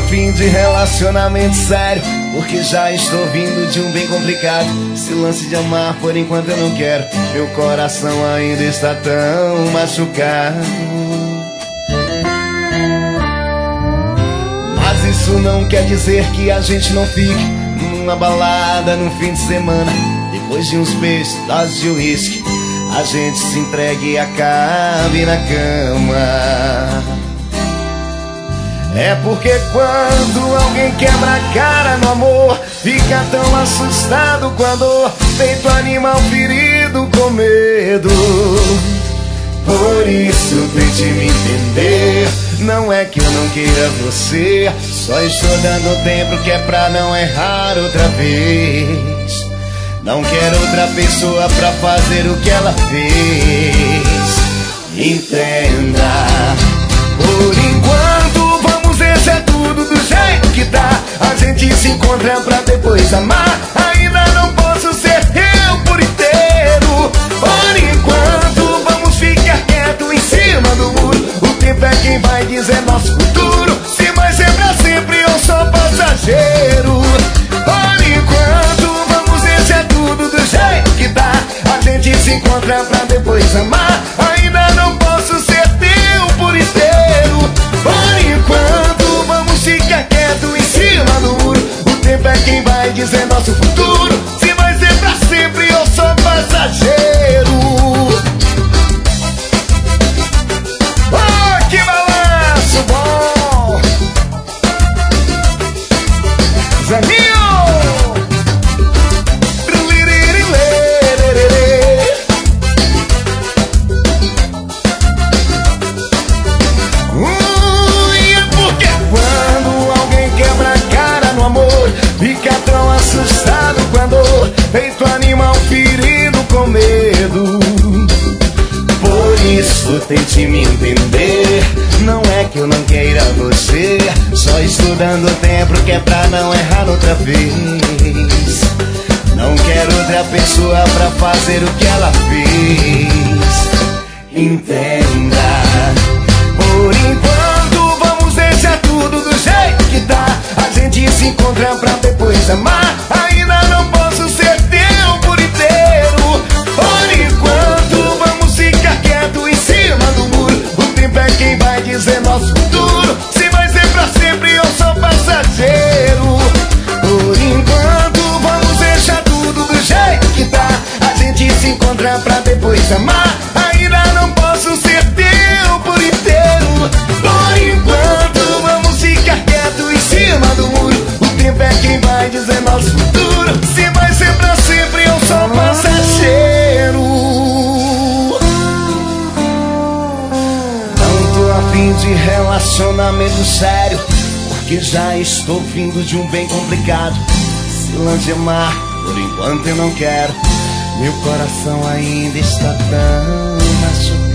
afim de relacionamento sério, porque já estou vindo de um bem complicado. Esse lance de amar por enquanto eu não quero, meu coração ainda está tão machucado. Mas isso não quer dizer que a gente não fique numa balada no fim de semana. Depois de uns beijos, doses de uísque, a gente se entregue e acabe na cama. É porque quando alguém quebra a cara no amor, fica tão assustado quando feito animal ferido com medo. Por isso tente me entender, não é que eu não queira você, só estou dando tempo que é pra não errar outra vez. Não quero outra pessoa pra fazer o que ela fez. Entenda, por enquanto vamos deixar tudo do jeito que tá. A gente se encontra pra depois amar. Ainda não posso ser eu por inteiro. Por enquanto vamos ficar quieto em cima do muro. O tempo é quem vai dizer nosso futuro, se vai ser pra sempre ou só passageiro. Por enquanto vamos deixar tudo do jeito que tá. A gente se encontra pra depois amar. Ainda não posso ser teu por inteiro. Por enquanto vamos ficar quieto em cima do muro. O tempo é quem vai dizer nosso futuro, se vai ser pra sempre ou só passageiro. Oh, que balanço bom! Zaninho! Fica tão assustado quando feito animal ferido com medo. Por isso tente me entender, não é que eu não queira você, só estou dando tempo que é pra não errar outra vez. Não quero outra pessoa pra fazer o que ela fez. Entenda, por enquanto vamos deixar tudo do jeito que tá. A gente se encontra pra depois amar. Ainda não posso ser teu por inteiro. Por enquanto vamos ficar quieto em cima do muro. O tempo é quem vai dizer nosso futuro, se vai ser pra sempre ou só passageiro. Por enquanto vamos deixar tudo do jeito que tá. A gente se encontra pra depois amar. Ainda não posso ser teu por inteiro. Por enquanto vamos ficar quieto em cima do muro. O tempo é quem vai dizer nosso futuro, se vai ser pra sempre ou só passageiro. Não tô afim de relacionamento sério, porque já estou vindo de um bem complicado. Se lance amar, por enquanto eu não quero, meu coração ainda está tão machucado.